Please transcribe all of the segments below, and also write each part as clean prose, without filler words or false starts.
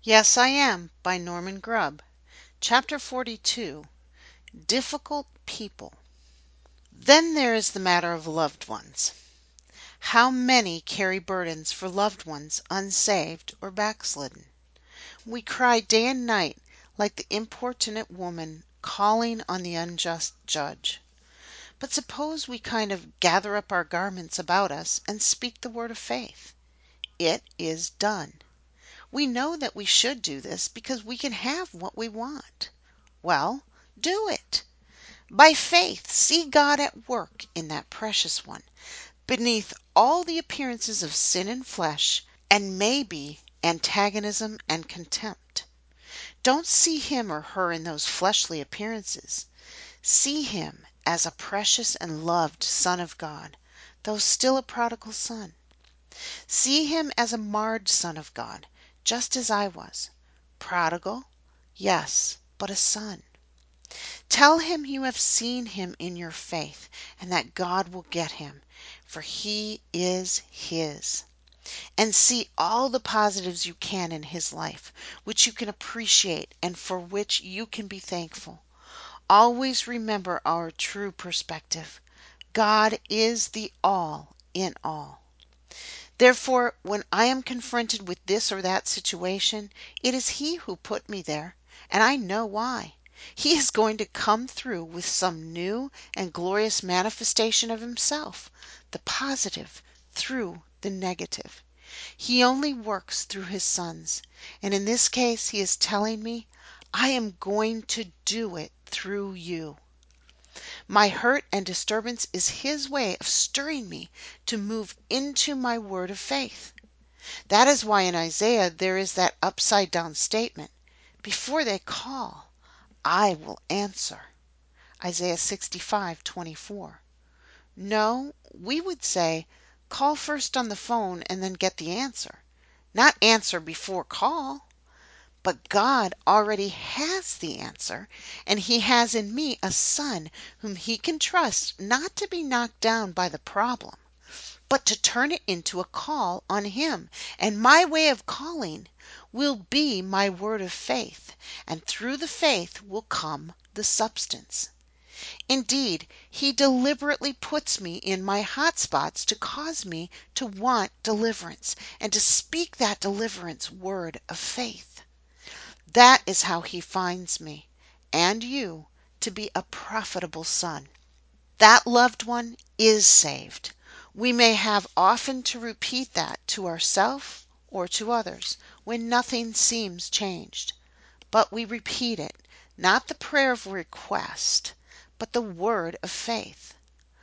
Yes, I Am by Norman Grubb. Chapter 42. Difficult People. Then there is the matter of loved ones. How many carry burdens for loved ones unsaved or backslidden? We cry day and night like the importunate woman calling on the unjust judge. But suppose we kind of gather up our garments about us and speak the word of faith. It is done. We know that we should do this because we can have what we want. Well, do it. By faith, see God at work in that precious one, beneath all the appearances of sin and flesh, and maybe antagonism and contempt. Don't see him or her in those fleshly appearances. See him as a precious and loved Son of God, though still a prodigal son. See him as a marred son of God, just as I was. Prodigal, yes, but a son. Tell him you have seen him in your faith, and that God will get him, for he is his. And see all the positives you can in his life, which you can appreciate and for which you can be thankful. Always remember our true perspective. God is the all in all. Therefore, when I am confronted with this or that situation, it is He who put me there, and I know why. He is going to come through with some new and glorious manifestation of Himself, the positive through the negative. He only works through His sons, and in this case He is telling me, I am going to do it through you. My hurt and disturbance is His way of stirring me to move into my word of faith. That is why in Isaiah there is that upside down statement, before they call, I will answer. Isaiah 65:24. No, we would say, call first on the phone and then get the answer, not answer before call. But God already has the answer, and He has in me a son whom He can trust not to be knocked down by the problem, but to turn it into a call on Him. And my way of calling will be my word of faith, and through the faith will come the substance. Indeed, He deliberately puts me in my hot spots to cause me to want deliverance and to speak that deliverance word of faith. That is how He finds me and you to be a profitable son. That loved one is saved. We may have often to repeat that to ourselves or to others when nothing seems changed. But we repeat it, not the prayer of request, but the word of faith.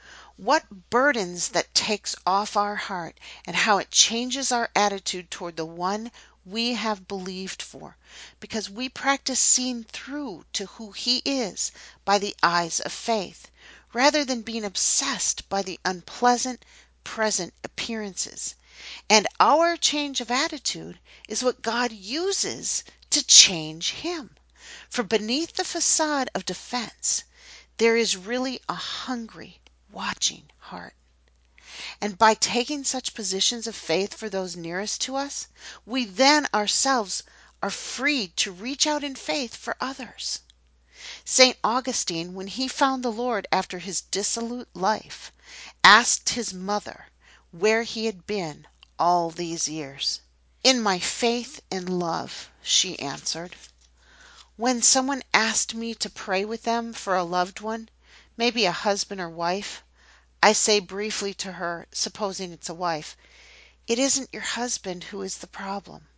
What burdens that takes off our heart, and how it changes our attitude toward the one we have believed for, because we practice seeing through to who He is by the eyes of faith, rather than being obsessed by the unpleasant present appearances. And our change of attitude is what God uses to change Him. For beneath the facade of defense, there is really a hungry, watching heart. And by taking such positions of faith for those nearest to us, we then ourselves are freed to reach out in faith for others. St. Augustine, when he found the Lord after his dissolute life, asked his mother where he had been all these years. In my faith and love, she answered. When someone asked me to pray with them for a loved one, maybe a husband or wife, I say briefly to her, supposing it's a wife, it isn't your husband who is the problem.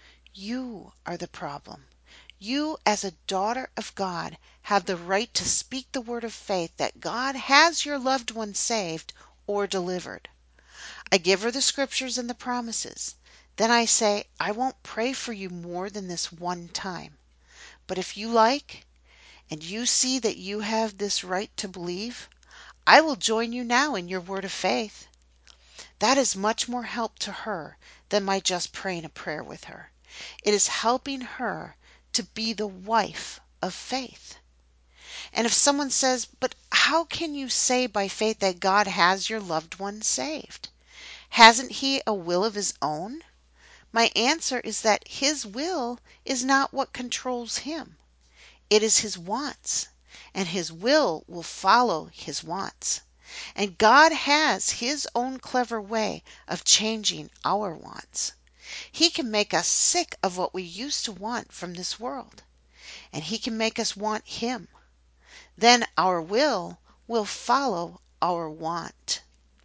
You are the problem. You, as a daughter of God, have the right to speak the word of faith that God has your loved one saved or delivered. I give her the scriptures and the promises. Then I say, I won't pray for you more than this one time. But if you like, and you see that you have this right to believe, I will join you now in your word of faith. That is much more help to her than my just praying a prayer with her. It is helping her to be the wife of faith. And if someone says, but how can you say by faith that God has your loved one saved? Hasn't He a will of His own? My answer is that his will is not what controls him. It is his wants, and his will follow his wants. And God has his own clever way of changing our wants. He can make us sick of what we used to want from this world, and he can make us want him. Then our will follow our want.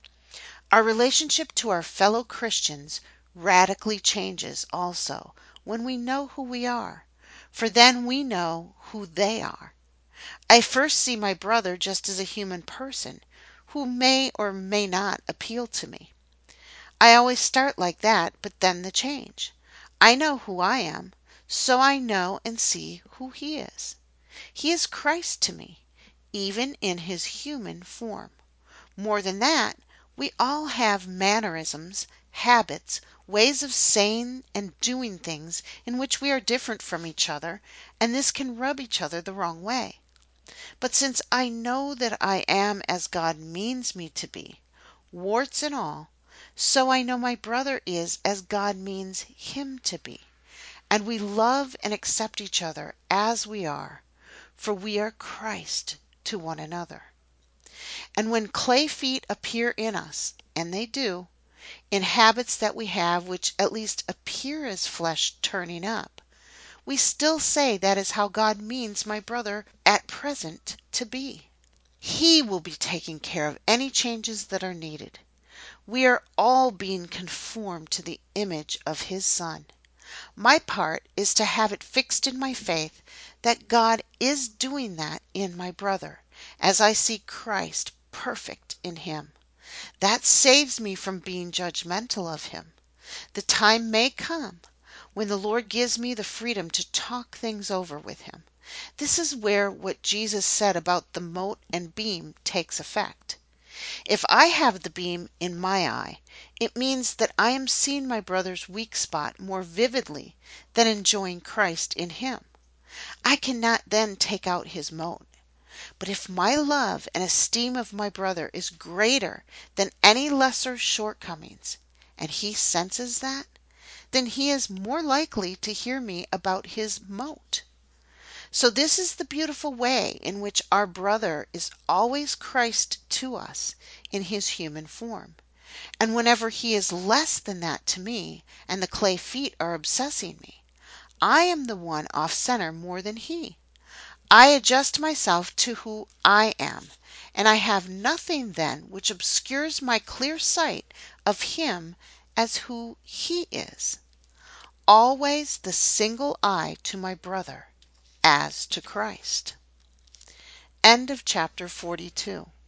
Our relationship to our fellow Christians radically changes also when we know who we are, for then we know who they are. I first see my brother just as a human person who may or may not appeal to me. I always start like that, but then the change. I know who I am, so I know and see who he is. He is Christ to me, even in his human form. More than that, we all have mannerisms, habits, ways of saying and doing things in which we are different from each other, and this can rub each other the wrong way. But since I know that I am as God means me to be, warts and all, so I know my brother is as God means him to be. And we love and accept each other as we are, for we are Christ to one another. And when clay feet appear in us, and they do, in habits that we have which at least appear as flesh turning up, we still say that is how God means my brother at present to be. He will be taking care of any changes that are needed. We are all being conformed to the image of his Son. My part is to have it fixed in my faith that God is doing that in my brother, as I see Christ perfect in him. That saves me from being judgmental of him. The time may come when the Lord gives me the freedom to talk things over with him. This is where what Jesus said about the mote and beam takes effect. If I have the beam in my eye, it means that I am seeing my brother's weak spot more vividly than enjoying Christ in him. I cannot then take out his mote. But if my love and esteem of my brother is greater than any lesser shortcomings, and he senses that, then he is more likely to hear me about his mote. So this is the beautiful way in which our brother is always Christ to us in his human form. And whenever he is less than that to me, and the clay feet are obsessing me, I am the one off center more than he. I adjust myself to who I am, and I have nothing then which obscures my clear sight of him as who he is. Always the single eye to my brother as to Christ. End of chapter 42.